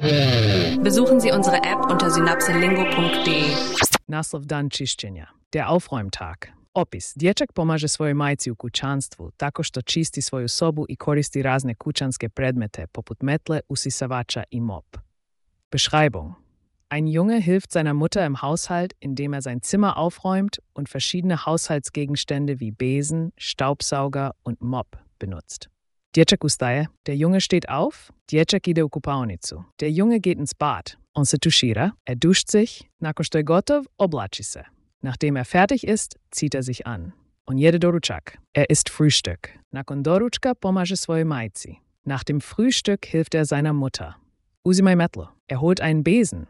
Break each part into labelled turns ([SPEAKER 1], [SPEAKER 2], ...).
[SPEAKER 1] Besuchen Sie unsere App unter synapselingo.de.
[SPEAKER 2] Naslov Dan čišćenja. Der Aufräumtag. Opis. Dječak pomaže svojoj majci u kućanstvu tako što čisti svoju sobu i koristi razne kućanske predmete poput metle, usisavača i mop. Beschreibung. Ein Junge hilft seiner Mutter im Haushalt, indem er sein Zimmer aufräumt und verschiedene Haushaltsgegenstände wie Besen, Staubsauger und Mop benutzt. Dječak ustaje, der Junge steht auf, dječak ide u kupaonicu. Der Junge geht ins Bad, on se tušira, duscht sich, nakon što je gotov, oblači se. Nachdem er fertig ist, zieht er sich an. On jede doručak, isst Frühstück. Nakon doručka pomaže svojoj majci. Nach dem Frühstück hilft er seiner Mutter. Uzimaj metlo, holt einen Besen.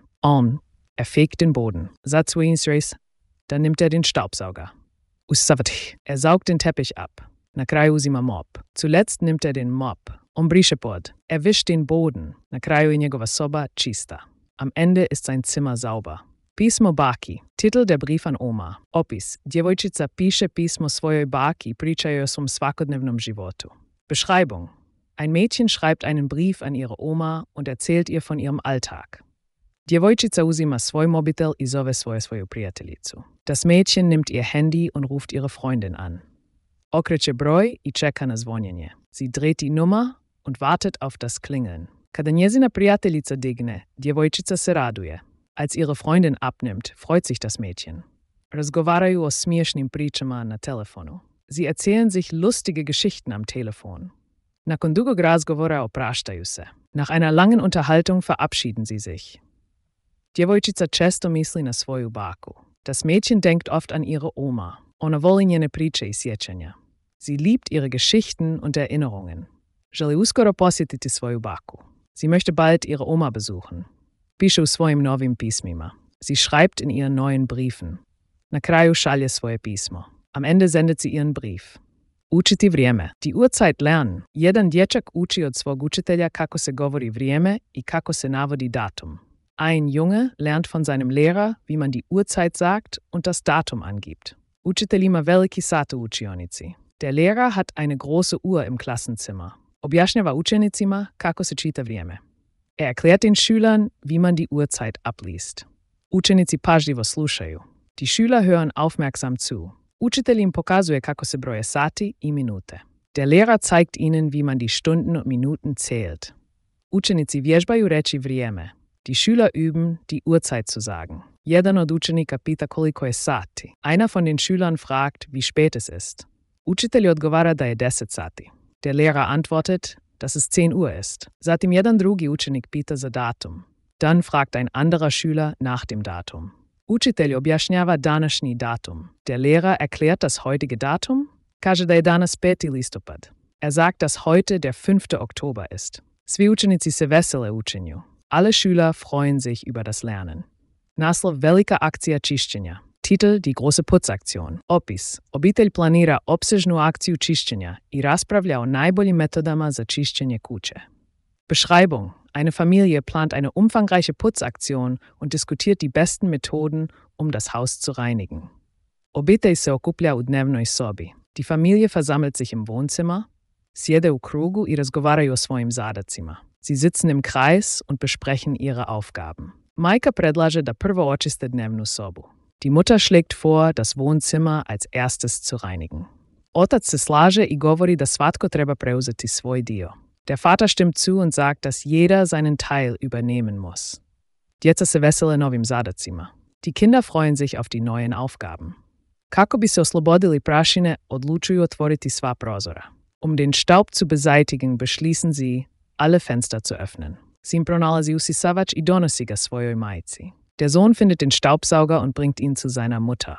[SPEAKER 2] Er fegt den Boden. Satsweinsreis, dann nimmt er den Staubsauger. Ussavatih, saugt den Teppich ab. Na kraju uzima mop. Zuletzt nimmt er den Mop. Briše pod, wischt den Boden. Na kraju je njegova soba čista. Am Ende ist sein Zimmer sauber. Pismo baki, Titel der Brief an Oma. Opis, djevojčica piše pismo svojoj baki i priča joj o svom svakodnevnom životu. Beschreibung, ein Mädchen schreibt einen Brief an ihre Oma und erzählt ihr von ihrem Alltag. Djevojčica uzima svoj mobitel i zove svoju prijateljicu. Das Mädchen nimmt ihr Handy und ruft ihre Freundin an. Okreće broj i čeka na zvonjenje. Sie dreht die Nummer und wartet auf das Klingeln. Kada njezina prijateljica digne, djevojčica se raduje. Als ihre Freundin abnimmt, freut sich das Mädchen. Razgovaraju o smiješnim pričama na telefonu. Sie erzählen sich lustige Geschichten am Telefon. Nakon dugog razgovora opraštaju se. Nach einer langen Unterhaltung verabschieden sie sich. Djevojčica često misli na svoju baku. Das Mädchen denkt oft an ihre Oma. Ona voli njene priče i sjećanja. Sie liebt ihre Geschichten und Erinnerungen. Želi uskoro posjetiti svoju baku. Sie möchte bald ihre Oma besuchen. Piše u svojim novim pismima. Sie schreibt in ihren neuen Briefen. Na kraju šalje svoje pismo. Am Ende sendet sie ihren Brief. Učiti vrijeme. Die Uhrzeit lernen. Jedan dječak uči od svog učitelja kako se govori vrijeme i kako se navodi datum. Ein Junge lernt von seinem Lehrer, wie man die Uhrzeit sagt und das Datum angibt. Učitelj ima veliki sat u učionici. Der Lehrer hat eine große Uhr im Klassenzimmer. Objašnjava učenicima kako se čita vrijeme. Erklärt den Schülern, wie man die Uhrzeit abliest. Učenici pažljivo slušaju. Die Schüler hören aufmerksam zu. Učitelj im pokazuje kako se broje sati i minute. Der Lehrer zeigt ihnen, wie man die Stunden und Minuten zählt. Učenici vježbaju reći vrijeme. Die Schüler üben, die Uhrzeit zu sagen. Jedan od učenika pita koliko je sati. Einer von den Schülern fragt, wie spät es ist. Učitelj odgovara da je 10 sati. Der Lehrer antwortet, dass es 10 Uhr ist. Zatim jedan drugi učenik pita za datum. Dann fragt ein anderer Schüler nach dem Datum. Učitelj objašnjava današnji datum. Der Lehrer erklärt das heutige Datum. Kaže da je danas 5. listopad. Sagt, dass heute der 5. Oktober ist. Svi učenici se vesele učenju. Alle Schüler freuen sich über das Lernen. Naslov Velika akcija čišćenja. Titel Die große Putzaktion. Opis. Obitelj planira opsežnu akciju čišćenja i raspravlja o najboljim metodama za čišćenje kuće. Beschreibung. Eine Familie plant eine umfangreiche Putzaktion und diskutiert die besten Methoden, um das Haus zu reinigen. Obitelj se okuplja u dnevnoj sobi. Die Familie versammelt sich im Wohnzimmer, sjede u krugu i razgovaraju o svojim zadacima. Sie sitzen im Kreis und besprechen ihre Aufgaben. Majka predlaže da prvo očiste dnevnu sobu. Die Mutter schlägt vor, das Wohnzimmer als erstes zu reinigen. Otac se slaže i govori da svatko treba preuzeti svoj dio. Der Vater stimmt zu und sagt, dass jeder seinen Teil übernehmen muss. Djeca se vesele novim zadacima. Die Kinder freuen sich auf die neuen Aufgaben. Kako bi se oslobodili prašine, odlučuju otvoriti sva prozora. Um den Staub zu beseitigen, beschließen sie, alle Fenster zu öffnen. Sin pronalazi usisavač i donosi ga svojoj majci. Der Sohn findet den Staubsauger und bringt ihn zu seiner Mutter.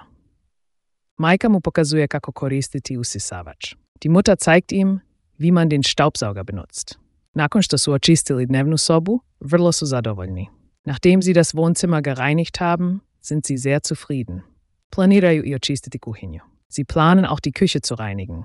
[SPEAKER 2] Majka mu pokazuje kako koristiti usisavač. Die Mutter zeigt ihm, wie man den Staubsauger benutzt. Nakon što su očistili dnevnu sobu, vrlo su zadovoljni. Nachdem sie das Wohnzimmer gereinigt haben, sind sie sehr zufrieden. Planiraju i očistiti kuhinju. Sie planen auch die Küche zu reinigen.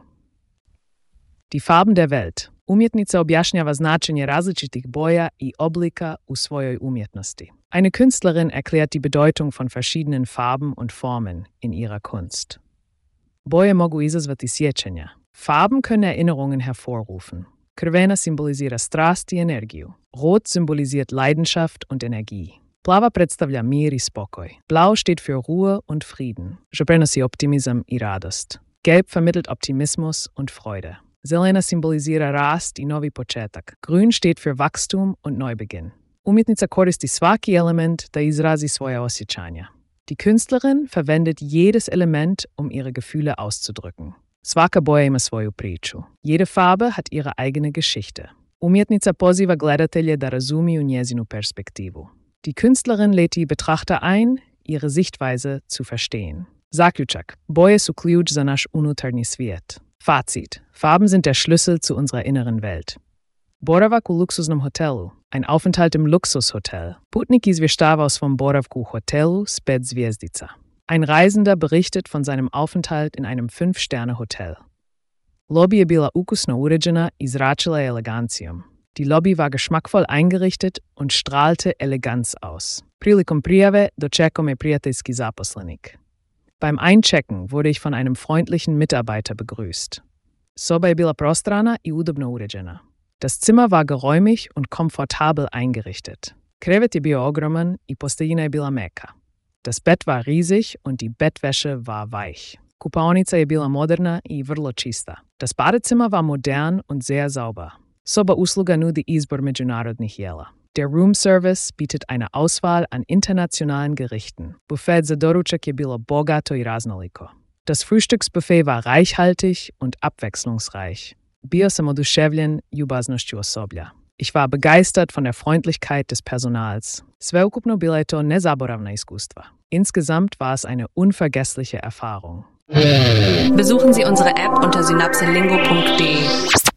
[SPEAKER 2] Die Farben der Welt. Umjetnica objašnjava značenje različitih boja i oblika u svojoj umjetnosti. Eine Künstlerin erklärt die Bedeutung von verschiedenen Farben und Formen in ihrer Kunst. Boje mogu izazvati sjećanja. Farben können Erinnerungen hervorrufen. Crvena simbolizira strast i energiju. Rot symbolisiert Leidenschaft und Energie. Plava predstavlja mir i spokoj. Blau steht für Ruhe und Frieden. Že prenosi optimizam i radost. Gelb vermittelt Optimismus und Freude. Zelena symbolizira rast i novi početak. Grün steht für Wachstum und Neubeginn. Umjetnica koristi svaki element da izrazi svoja osjećanja. Die Künstlerin verwendet jedes Element, um ihre Gefühle auszudrücken. Svaka boja ima svoju priču. Jede Farbe hat ihre eigene Geschichte. Umjetnica poziva gledatelje da razumiju njezinu perspektivu. Die Künstlerin lädt die Betrachter ein, ihre Sichtweise zu verstehen. Zaključak. Boje su ključ za naš unutarnji svijet. Fazit. Farben sind der Schlüssel zu unserer inneren Welt. Boravak u luksuznom hotelu. Ein Aufenthalt im Luxushotel. Putnik izvještava o svom boravku u hotelu s 5 zvjezdica. Ein Reisender berichtet von seinem Aufenthalt in einem 5-Sterne-Hotel. Lobby je bila ukusno uređena i zračila je elegancijom. Die Lobby war geschmackvoll eingerichtet und strahlte Eleganz aus. Prilikom prijave dočekao me prijateljski zaposlenik. Beim Einchecken wurde ich von einem freundlichen Mitarbeiter begrüßt. Soba je bila prostrana i udobno uređena. Das Zimmer war geräumig und komfortabel eingerichtet. Krevet je bio ogroman i posteljina je bila meka. Das Bett war riesig und die Bettwäsche war weich. Kupaonica je bila moderna i vrlo čista. Das Badezimmer war modern und sehr sauber. Soba usluga nudi izbor međunarodnih jela. Der Room Service bietet eine Auswahl an internationalen Gerichten. Buffet za doručak je bilo bogato i raznoliko. Das Frühstücksbuffet war reichhaltig und abwechslungsreich. Bio sam oduševljen ljubaznošću osoblja. Ich war begeistert von der Freundlichkeit des Personals. Sveukupno bila je to nezaboravna iskustva. Insgesamt war es eine unvergessliche Erfahrung.
[SPEAKER 1] Besuchen Sie unsere App unter synapselingo.de.